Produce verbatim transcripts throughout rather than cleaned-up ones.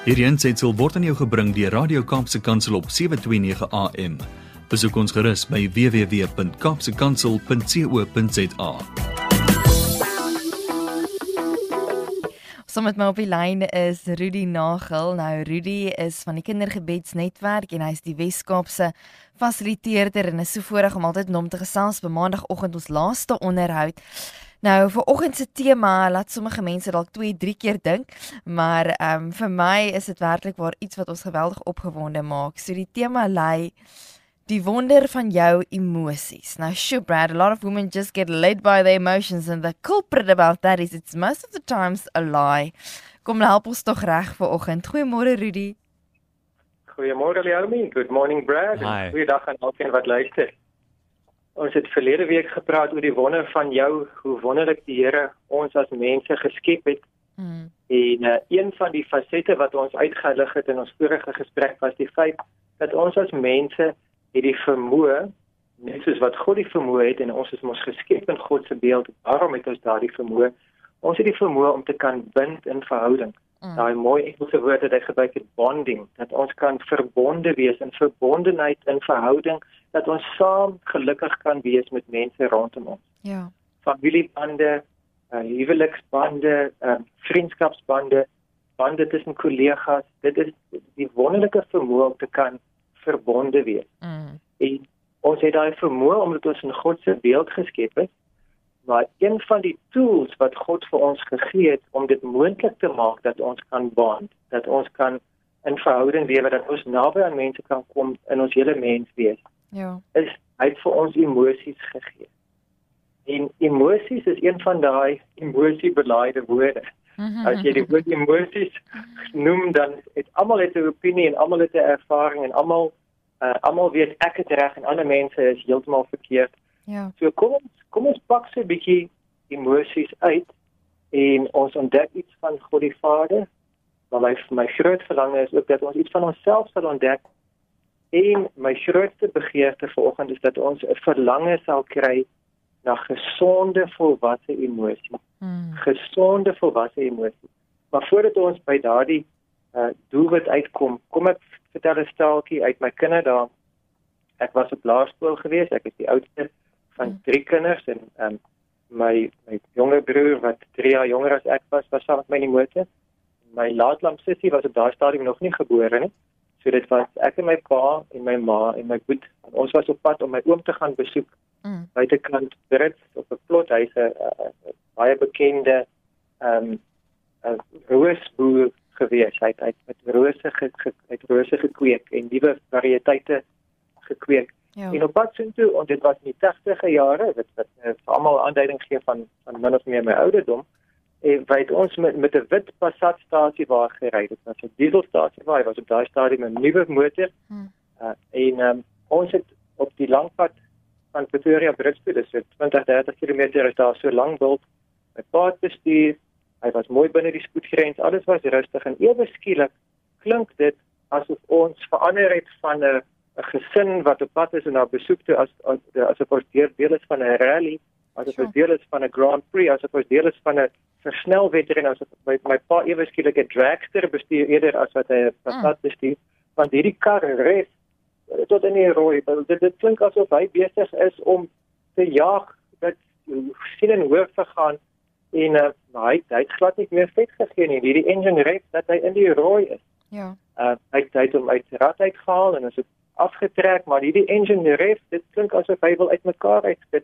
Hierdie aansetsel word aan jou gebring deur Radio Kaapse Kansel op sewe twee nege A M. Besoek ons gerus by w w w punt kaapse kansel punt co punt za. Saam met my op die lyn is Rudy Nagel. Nou, Rudy is van die Kindergebedsnetwerk en hy is die Wes-Kaapse fasiliteerder en is so voorreg om altyd met hom te gesels by maandagoggend ons laaste onderhoud. Nou, vir oggend se tema, laat sommige mense dalk twee, drie keer dink, maar um, vir my is dit werklik waar iets wat ons geweldig opgewonde maak. So die tema lei, die wonder van jou emosies. Now, sure, Brad, a lot of women just get led by their emotions and the culprit about that is it's most of the times a lie. Kom, help ons toch reg vir oggend. Goeiemôre, Rudy. Goeiemôre, Leonie. Good morning, Brad. Hi. Goeiedag aan elkeen wat luister. Ons het verlede week gepraat oor die wonder van jou, hoe wonderlik die Here ons as mense geskep het. Mm. En uh, een van die fasette wat ons uitgelig het in ons vorige gesprek was die feit dat ons as mense het die vermoë, net soos wat God die vermoë het en ons is mos geskep in God se beeld, waarom het ons daardie vermoë? Ons het die vermoë om te kan bind in verhouding. Mm. Daai mooi Engelse woord wat hy gebruik het, bonding, dat ons kan verbonde wees in verbondenheid in verhouding, dat ons saam gelukkig kan wees met mense rondom ons. Ja. Familiebande, uh, huweliksbande, uh, vriendskapsbande, bande tussen kollegas, dit is die wonderlike vermoë om te kan verbonde wees. Mm. En ons het daai vermoë omdat ons in God se beeld geskep is, maar een van die tools wat God vir ons gegee het om dit moontlik te maak dat ons kan bond, dat ons kan in verhouding lewe, dat ons naby aan mense kan kom in ons hele mens wees, Ja. is hy het vir ons emosies gegee. En emosies is een van daai emosiebelaide woorde. As jy die woord emosies noem, dan het almal het 'n opinie en almal het 'n ervaring en almal uh, almal weet ek het reg en ander mense is heeltemal verkeerd. Ja. So kom ons kom ons pak so 'n bietjie emosies uit en ons ontdek iets van God die Vader. Maar my my groot verlange is ook dat ons iets van onsself sal ontdek. En my grootste begeerte vanoggend is dat ons 'n verlange sal kry na gesonde volwasse emosie. Mm. Gesonde volwasse emosie. Maar voordat ons by daardie uh, doelwit uitkom, kom ek vertel 'n staaltjie uit my kinderdae. Ek was op laerskool gewees, ek is die oudste van drie kinders en um, my my jonger broer wat drie jaar jonger as ek was, was saam met my in die motor. My laatlamp sussie was op daai stadium nog nie gebore nie. So dit was ek en my pa en my ma en my boet. En ons was op pad om my oom te gaan besoek. Mm. Buitekant Brits op 'n plot, hy's 'n baie bekende ehm um, 'n roosboer gewees. Hy het, hy het met rose ge, ge, het rose gekweek en nuwe variëteite gekweek. Ja. En op pad soontoe, en dit was in die tagtige jare, wat wat uh, vir almal aanduiding gee van van min of meer my ouderdom. En weet ons met met 'n wit Passat stasie waar gery. Dit was 'n dieselstasie waar hy was op daai stadium 'n nuwe motor. Hmm. Uh, en um, ons het op die langpad van Pretoria Brits toe, dis twintig, dertig kilometer is daar so lank bult. My pa het bestuur. Hy was mooi binne die spoedgrens. Alles was rustig en ewe skielik klink dit asof ons verander het van 'n 'n gesin wat op pad is en na besoek toe as as asof ons deel, deel is van 'n rally, asof ons deel is van 'n Grand Prix, asof ons deel is van 'n versnelwedren, asof my, my pa ewe skielik 'n dragster bestuur eerder as wat hy 'n Passat bestuur, want hierdie kar res tot in die rooi. Dit, dit klink asof hy besig is om te jaag, dat sien en hoor vergaan en uh, hy, hy het glad nie meer vet gegee nie. Hierdie engine res dat hy in die rooi is. Ja. Uh, hy het hy het hom uit die rad uitgehaal en is het afgetrek, maar hierdie engine ref, dit klink asof hy wil uitmekaar uitspit.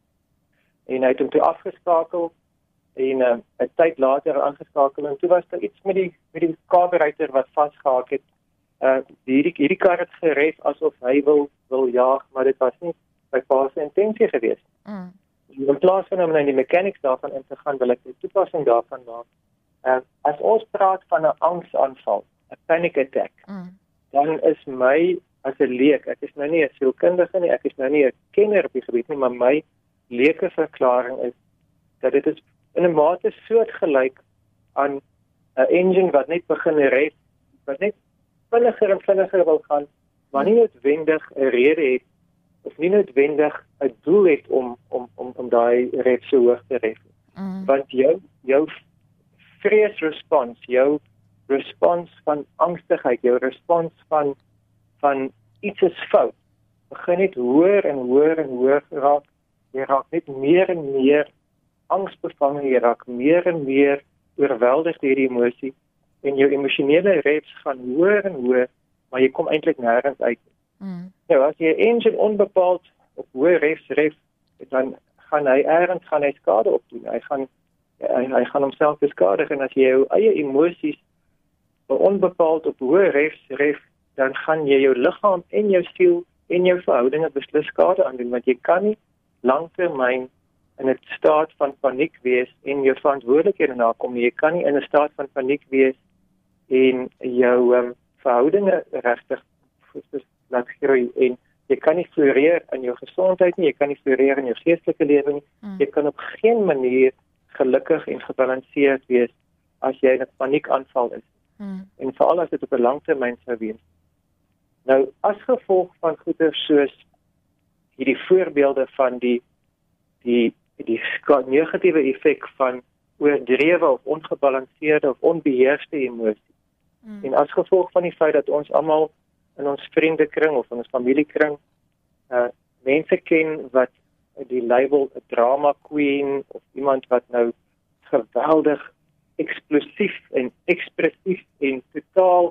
En hy het hom toe afgeskakel en uh, 'n tyd later aangeskakel en toe was daar iets met die met die carburetor wat vasgehaak het. Uh, hierdie hierdie kar het geref asof hy wil wil jaag, maar dit was nie by pa se intensie gewees. Mm. In plaas van om na die mechanics daarvan in te gaan, wil ek die toepassing daarvan maak. Uh, as ons praat van 'n angsaanval, 'n panic attack, Mm. dan is my as 'n leek, ek is nou nie 'n sielkundige nie, ek is nou nie 'n kenner op die gebied nie, maar my leuke verklaring is dat dit is in 'n mate soortgelyk aan 'n engine wat net begin ref, wat net vinniger en vinniger wil gaan, maar nie noodwendig 'n rede het of nie noodwendig 'n doel het om om om om daai ref so hoog te ref. Mm. Want jou jou vreesrespons, jou respons van angstigheid, jou respons van van iets is fout, begin net hoër en hoër en hoër raak. Jy raak net meer en meer angsbevange, jy raak meer en meer oorweldig deur die emosie en jou emosionele reps gaan hoër en hoër, maar jy kom eintlik nêrens uit. Mm. Nou, as jy 'n engine onbepaald op hoë reps ref, dan gaan hy ergens gaan hy skade opdoen. Hy gaan hy, hy gaan homself beskadig en as jy jou eie emosies onbepaald op hoë reps ref, dan gaan jy jou liggaam en jou siel en jou verhoudinge beslis skade aandoen, want jy kan nie langtermyn in 'n staat van paniek wees en jou verantwoordelikhede nakom nie. Jy kan nie in 'n staat van paniek wees en jou um, verhoudinge regtig laat groei en jy kan nie floreer in jou gesondheid nie, jy kan nie floreer in jou geestelike lewe nie. Mm. Jy kan op geen manier gelukkig en gebalanseerd wees as jy in 'n paniekaanval is. Mm. En veral as dit op 'n langtermyn sou wees. Nou, as gevolg van goeie soos hierdie voorbeelde van die die die negatiewe effek van oordrewe of ongebalanseerde of onbeheerste emosie. Mm. En as gevolg van die feit dat ons almal in ons vriendekring of in ons familiekring uh, mense ken wat die label 'n drama queen of iemand wat nou geweldig eksplosief en ekspressief en totaal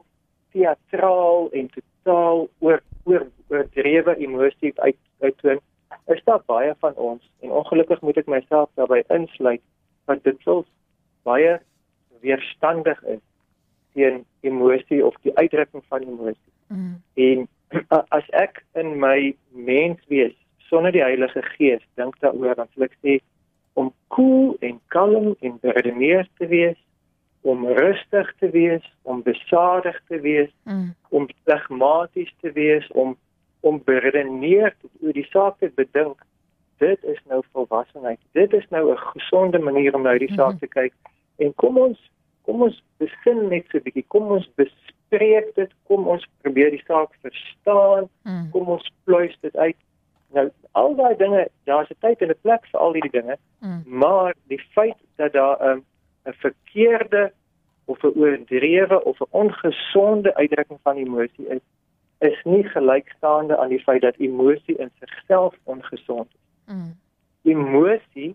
teatraal en totaal oor oor oordrewe emosie uit uittoon, is daar baie van ons en ongelukkig moet ek myself daarbey insluit wat dit soms baie weerstandig is teen emosie of die uitdrukking van emosie. Mm. En as ek in my menswees sonder die Heilige Gees dink daaroor, dan sal ek sê om koel en kalm en beredeneerd te wees, om rustig te wees, om besadig te wees, mm. om flegmaties te wees, om om beredeneerd oor die saak te bedink, dit is nou volwassenheid. Dit is nou 'n gesonde manier om na die saak mm-hmm. te kyk. En kom ons kom ons besin net so 'n bietjie, kom ons bespreek dit, kom ons probeer die saak verstaan, mm. kom ons pluis dit uit. Nou, al daai dinge, daar's 'n tyd en 'n plek vir al hierdie dinge, mm. maar die feit dat daar 'n um, 'n verkeerde of 'n oordrewe of 'n ongesonde uitdrukking van emosie is, is nie gelykstaande aan die feit dat emosie in sigself ongesond is. Mm. Emosie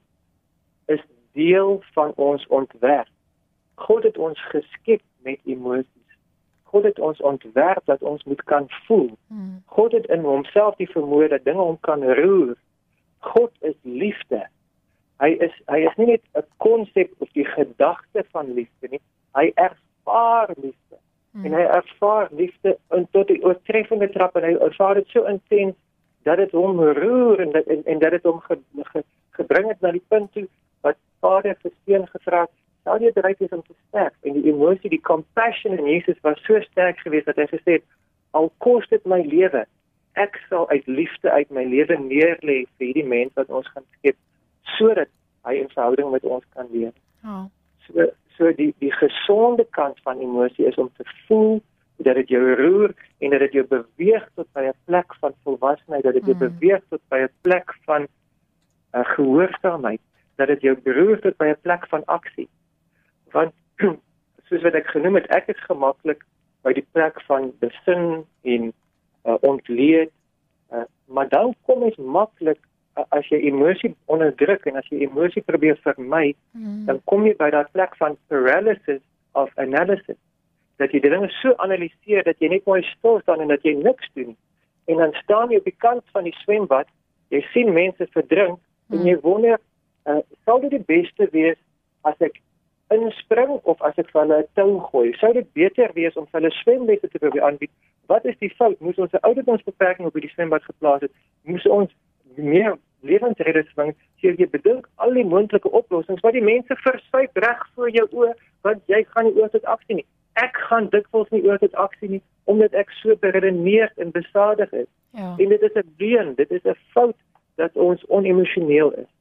is deel van ons ontwerp. God het ons geskep met emosies. God het ons ontwerp dat ons moet kan voel. Mm. God het in homself die vermoë dat dinge hom kan roer. God is liefde. Hy is hy is nie net 'n konsep of die gedagte van liefde nie. Hy ervaar liefde. Mm. En hy ervaar liefde in tot die oortreffende trap en hy ervaar dit so intens dat dit hom roer en dat en, en dat dit hom ge, ge, gebring het na die punt toe wat Vader vir seun gevra het, sal jy bereid wees om te sterf? En die emosie, die compassion in Jesus was so sterk geweest dat hy gesê het, al kos dit my lewe, ek sal uit liefde uit my lewe neerlê vir hierdie mens wat ons gaan skep, sodat hy in verhouding met ons kan leef. Oh. So so die die gesonde kant van emosie is om te voel dat dit jou roer en dat dit jou beweeg tot by 'n plek van volwassenheid, dat dit jou mm. beweeg tot by 'n plek van uh, gehoorsaamheid, dat dit jou beroer tot by 'n plek van aksie. Want soos wat ek genoem het, ek is gemaklik by die plek van besin en uh, ontleed, uh, maar dan kom ons maklik uh, as jy emosie onderdruk en as jy emosie probeer vermy, mm. dan kom jy by daardie plek van paralysis of analysis, dat jy die dinge so analiseer dat jy net mooi stil staan en dat jy niks doen. En dan staan jy op die kant van die swembad, jy sien mense verdrink mm. en jy wonder, uh, sal dit die beste wees as ek inspring of as ek vir hulle 'n tou gooi? Sou dit beter wees om vir hulle swemlesse te probeer aanbied? Wat is die fout? Moes ons 'n ouderdomsbeperking op die swembad geplaas het? Moes ons meer lewensredders vang? Jy jy bedink al die moontlike oplossings wat die mense versuip reg voor jou oë, want jy gaan nie oor tot aksie nie. Ek gaan dikwels nie oor tot aksie nie, omdat ek so beredeneerd en besadig is. Ja. En dit is 'n leuen, dit is 'n fout dat ons onemosioneel is.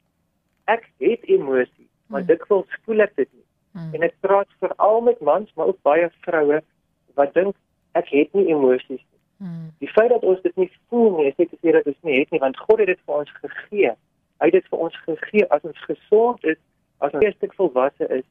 Ek het emosie, maar hmm. dikwels voel ek dit nie. Hmm. En ek praat veral met mans, maar ook baie vroue wat dink ek het nie emosies nie. Hmm. Die feit dat ons dit nie voel nie, is nie te sê dat ons nie het nie, want God het dit vir ons gegee. Hy het dit vir ons gegee as ons gesond is, as ons geestelik volwasse is,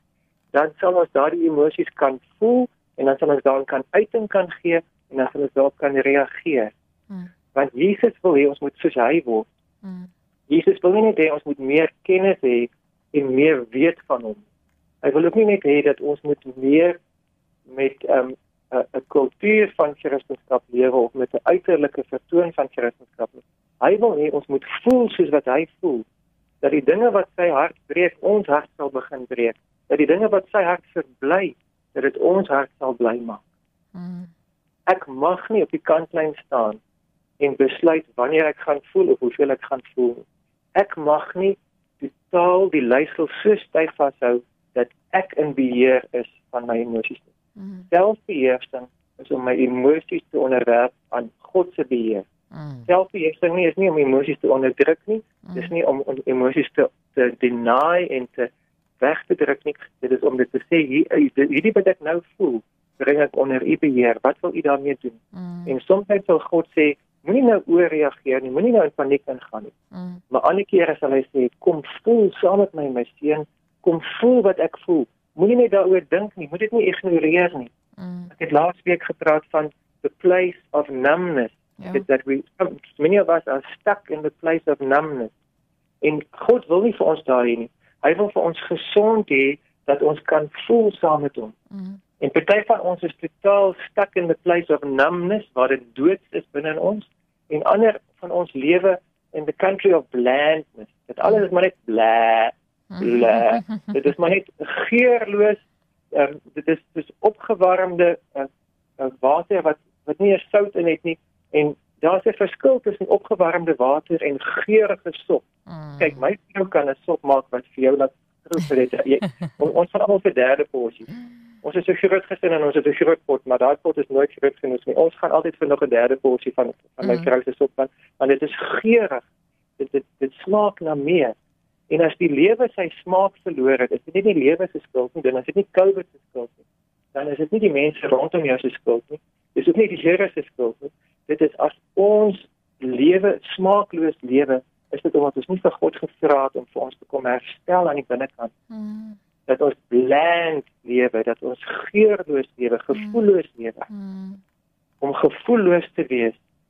dan sal ons daardie emosies kan voel en dan sal ons daaraan kan uiting kan gee en dan sal ons daarop kan reageer. Mm. Want Jesus wil hê ons moet soos hy word. Mm. Jesus wil nie net hê ons moet meer kennis hê en meer weet van hom. Hy wil ook nie net hê dat ons moet meer met 'n um, 'n kultuur van Christendom lewe of met 'n uiterlike vertoon van Christendom. Hy wil hê ons moet voel soos wat hy voel. Dat die dinge wat sy hart breek, ons hart sal begin breek. Dat die dinge wat sy hart verbly, dat dit ons hart sal bly maak. Mm. Ek mag nie op die kantlyn staan en besluit wanneer ek gaan voel of hoeveel ek gaan voel. Ek mag nie totaal die leiersel so styf vashou dat ek in beheer is van my emosies. Mm. Selfbeheersing is om my emosies te onderwerp aan God se beheer. Mm. Selfbeheersing nie is nie om emosies te onderdruk nie, Mm. dis nie om, om emosies te, te deny en te weg te druk nie, dit is om dit te sê, hier, hierdie wat ek nou voel, bring ek onder u beheer, wat wil u daarmee doen? Mm. En soms sal God sê, moenie nou oorreageer nie, moenie nou in paniek ingaan nie. Mm. Maar ander kere sal hy sê, kom voel saam met my, my seun, kom voel wat ek voel. Moenie net daaroor dink nie, moet dit nie ignoreer nie. Mm. Ek het laas week gepraat van the place of numbness. Ja. That we, many of us are stuck in the place of numbness. En God wil nie vir ons daar hê nie. Hy wil vir ons gesond hê, dat ons kan voel saam met hom. Mm. En party van ons is totaal stuck in the place of numbness, waar dit dood is binne in ons. En ander van ons lewe in the country of blandness. Dit alles is maar net bla, bla. Dit is maar net geurloos. Um, dit is dis opgewarmde uh, uh, water wat wat nie eens sout in het nie. En daar's 'n verskil tussen opgewarmde water en geurende sop. Mm. Kyk, my vrou kan 'n sop maak wat vir jou laat proef vir dit. Jy, on, ons van almal vir derde porsie. Ons is 'n groot gesin en ons het 'n groot pot, maar daai pot is nooit groot genoeg nie. Ons gaan altyd vir nog 'n derde porsie van van my Mm. vrou se sop van, want dit is geurig. Dit dit dit smaak na meer. En as die lewe sy smaak verloor het, is dit nie die lewe se skuld nie, dan is dit nie COVID se skuld nie. Dan is dit nie die mense rondom jou se skuld nie. Dis ook nie die Here se skuld nie. Dit is as ons lewe smaakloos lewe, is dit omdat ons nie vir God gevra het om vir ons te kom herstel aan die binnekant. Mm. Dat ons bland lewe, dat ons geurloos lewe, gevoelloos lewe. Mm. Om gevoelloos te wees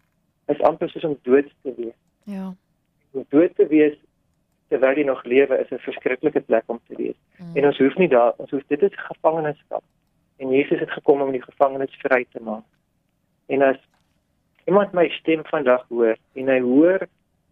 is amper soos om dood te wees. Ja. Om dood te wees terwyl jy nog lewe is 'n verskriklike plek om te wees. Mm. En ons hoef nie daar, ons hoef dit is gevangenskap. En Jesus het gekom om die gevangenes vry te maak. En as iemand my stem vandag hoor en hy hoor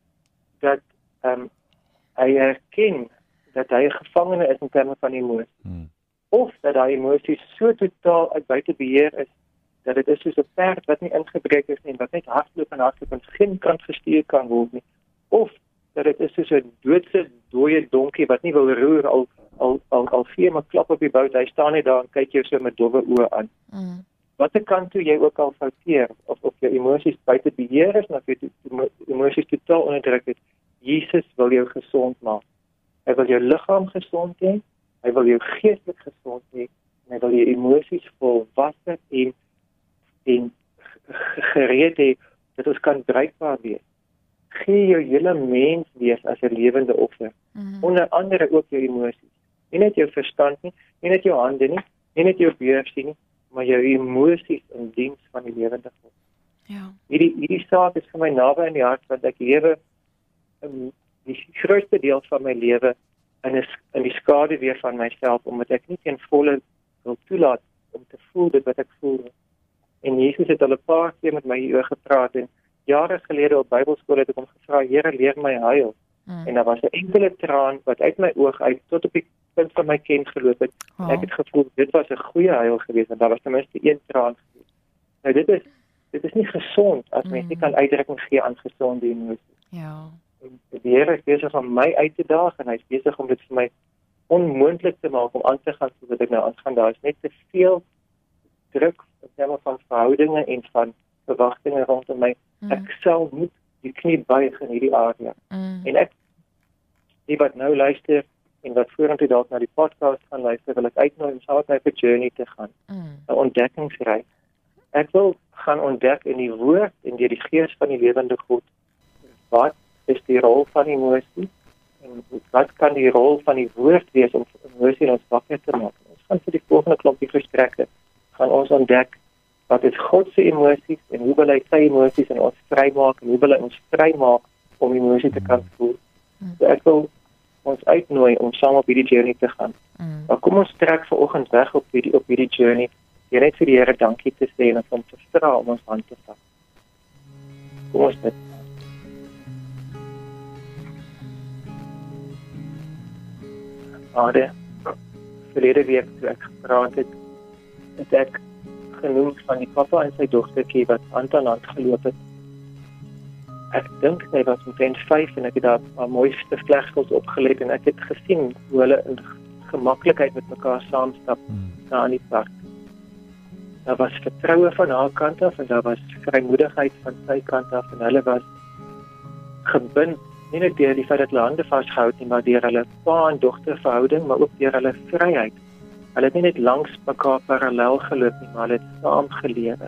dat ehm um, hy erken dat hy 'n gevangene is in terme van emosie. Hmm. Of dat daai emosies so totaal uit buite beheer is dat dit is soos 'n perd wat nie ingebreek is nie en wat net hardloop en hardloop en geen kant gestuur kan word nie. Of dat dit is soos 'n doodse dooie donkie wat nie wil roer al al al al gee maar klap op die bout, hy staan net daar en kyk jou so met dowwe oë aan. Mm. Watter kant toe jy ook al fouteer of of jou emosies buite beheer is of jy emosies totaal onderdruk het, Jesus wil jou gesond maak. Hy wil jou liggaam gesond hê, hy wil jou geestelik gesond hê en hy wil jou emosies volwasse en en gereed hê dat ons kan bruikbaar wees. Gee jou hele mens wees as 'n lewende offer. Mm. Onder andere ook jou emosies. Nie net jou verstand nie, nie net jou hande nie, nie net jou beursie nie, maar jou emosies in diens van die lewende God. Ja. Hierdie hierdie saak is vir my naby in die hart want ek lewe in die grootste deel van my lewe in 'n in die skade weer van myself omdat ek nie ten volle wil toelaat om te voel dit wat ek voel nie. En Jesus het al 'n paar keer met my hieroor gepraat en jare gelede op Bybelskool het ek hom gevra, Here, leer my huil. Mm. En daar was 'n enkele traan wat uit my oog uit tot op die punt van my ken geloop het. Oh. En ek het gevoel dit was 'n goeie huil geweest want daar was ten minste een traan geweest. Nou dit is dit is nie gesond as mens Mm. nie kan uitdrukking gee aan gesonde emosies. Ja. En die Here is besig om my uit te daag en hy is besig om dit vir my onmoontlik te maak om aan te gaan soos wat ek nou aangaan. Daar is net te veel druk in terme van verhoudinge en van verwagtinge rondom my. Mm. Ek sal moet die knie buig in hierdie area. Mm. En ek, die wat nou luister en wat vorentoe dalk na die podcast gaan luister, wil ek uitnooi om saam met my op 'n journey te gaan, Mm. 'n ontdekkingsreis. Ek wil gaan ontdek in die woord en deur die gees van die lewende God, wat is die rol van emosie en wat kan die rol van die woord wees om emosie in ons wakker te maak, in ons volgende klompie gesprekke gaan ons ontdek wat is God se emosies en hoe wil hy sy emosies in ons vrymaak en hoe wil hy ons vrymaak om emosie te kan voel. So ek wil ons uitnooi om saam op hierdie journey te gaan. Mm. Maar kom ons trek vanoggend weg op hierdie op hierdie journey. Jy net vir die Here dankie te sê en om te vra om ons hand te vat. Kom ons bid. Vader, verlede week toe ek gepraat het, het ek genoem van die papa en sy dogtertjie wat hand aan hand geloop het. Ek dink sy was omtrent vyf en ek het daar haar mooiste vlegsels opgelet en ek het gesien hoe hulle in gemaklikheid met mekaar saamstap hmm. daar in die park. Daar was vertroue van haar kant af en daar was vrymoedigheid van sy kant af en hulle was gebind, nie net deur die feit dat hulle hande vasgehou het nie, maar deur hulle pa en dogter verhouding, maar ook deur hulle vryheid. Hulle het nie net langs mekaar parallel geloop nie, maar hulle het saam gelewe.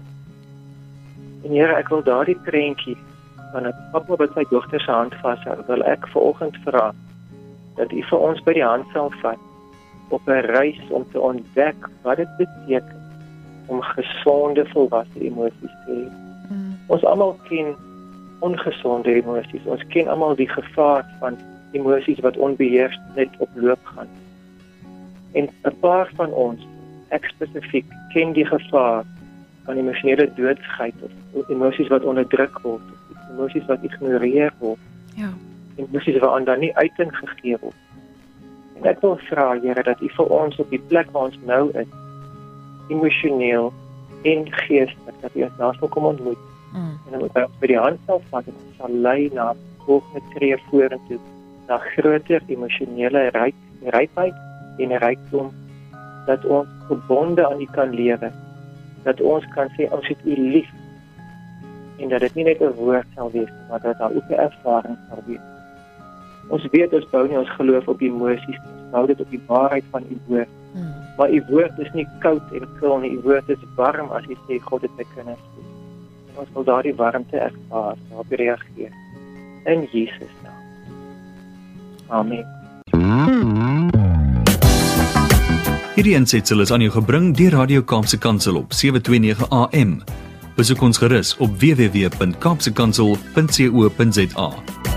En Here, ek wil daardie prentjie van 'n papa wat sy dogter se hand vashou, wil ek vanoggend vra dat U vir ons by die hand sal vat op 'n reis om te ontdek wat dit beteken om gesonde volwasse emosies te hê. Mm. Ons almal ken ongesonde emosies. Ons ken almal die gevaar van emosies wat onbeheers net op loop gaan. En 'n paar van ons, ek spesifiek, ken die gevaar van emosionele doodsheid of emosies wat onderdruk word, of emosies wat ignoreer word. Ja. Emosies waaraan dan nie uiting gegee word. En ek wil vra, Here, dat U vir ons op die plek waar ons nou is, emosioneel en geestelik, dat U ons daar sal kom ontmoet. Mm. En dan moet ons by die hand sal vat en ons sal lei na volgende tree vorentoe, na groter emosionele ryk, rykheid en rykdom, dat ons verbonde aan U kan lewe, dat ons kan sê, ons het U lief, en dat dit nie net 'n woord sal wees, maar dat daar ook 'n ervaring sal wees. Ons weet, ons bou nie ons geloof op emosies, ons bou dit op die waarheid van U woord. Hmm. Maar U woord is nie koud en kil nie, U woord is warm as U sê, God het my kinders lief. En ons wil daardie warmte ervaar, daarop reageer. In Jesus naam. Amen. Hierdie aansetsel is aan jou gebring deur Radio Kaapse Kansel op sewe twee nege A M. Besoek ons gerus op w w w punt kaapsekansel punt co punt za.